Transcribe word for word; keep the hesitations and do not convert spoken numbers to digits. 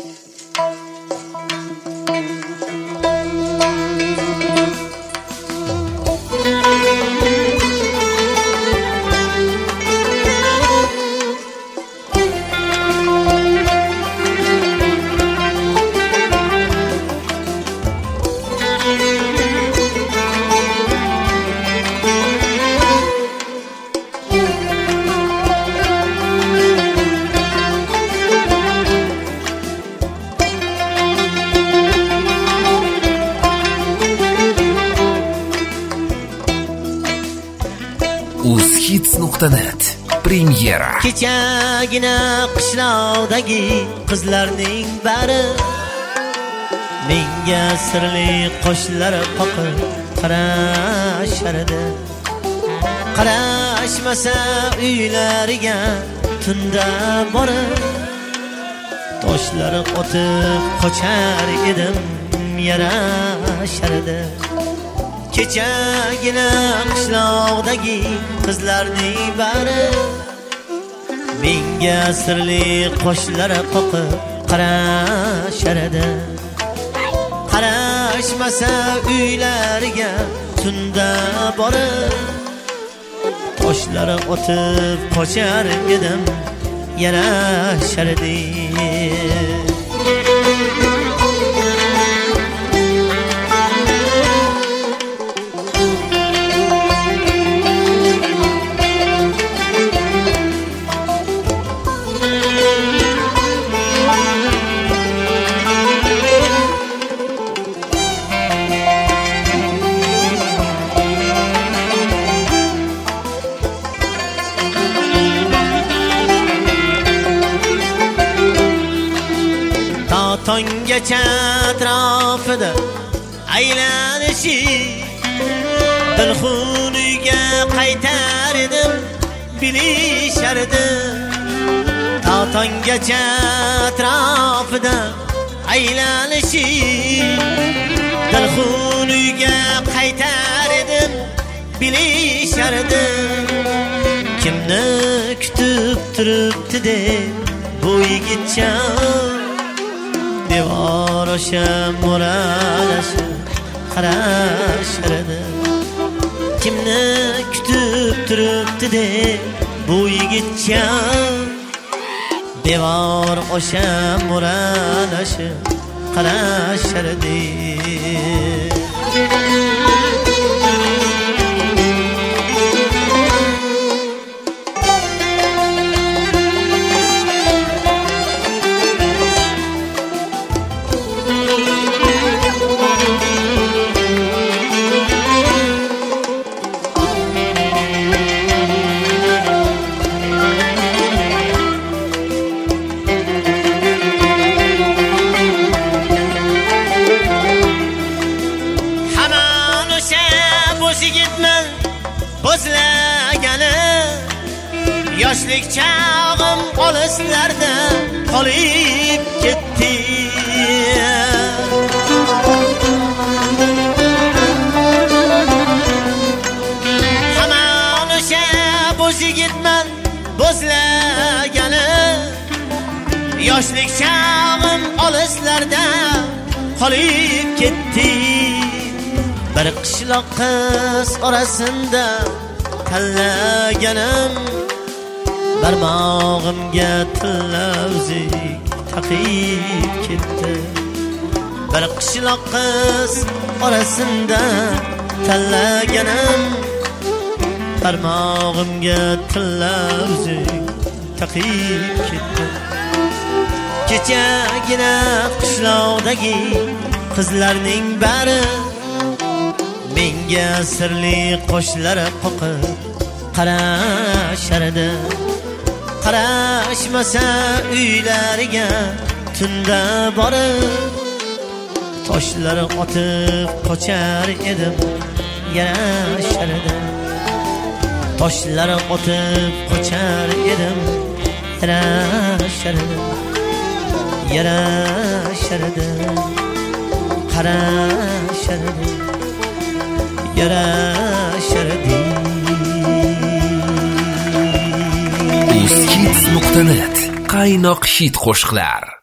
uzhits nuqta net premyera. Kechagina qishloqdagi qizlarning bari menga sirli qo'shlar qoqib qarashardi. Qarashmasa uylariga tunda borib toshlar otib qochar edim, yarashardi. Kechagina qishloqdagi qizlarning bari menga sirli qo'shlar qoqib qarashardi. Qarashmasa uylariga tunda borib toshlar otib qochar edim, yarashardi. Tongacha atrofida aylanishi dilxuniga qaytar edim, bilishardi. To tongacha atrofida aylanishi dilxuniga qaytar edim, bilishardi. Kimni kutib turibdi deb bu yigitcha devor osha mo'ralashib qarashardi. Kimni kutib turibdi deb bu yigitcha devor osha mo'ralashib qarashardi. Yigitman bo'zlagani yoshlik chog'im olislarda qolib ketdi. Hamon o'sha bo'z yigitman bo'zlagani yoshlik chog'im olislarda qolib ketdi. Bir qishloq qiz orasinda tanlaganim barmog'imga tillavzik taqib ketdi. Bir qishloq qiz orasinda tanlaganim barmog'imga tillavzik taqib ketdi. Kechagina qishloqdagi qizlarning bari menga sirli qo'shlar qoqib qarashardi. Qarashmasa uylariga tunda borib toshlar otib qochar edim, yarashardi. Toshlar otib qochar edim, yarashardi. Yarashardi, qarashardi, yarashardi. uzhits nuqta net qaynoq hit qo'shiqlar.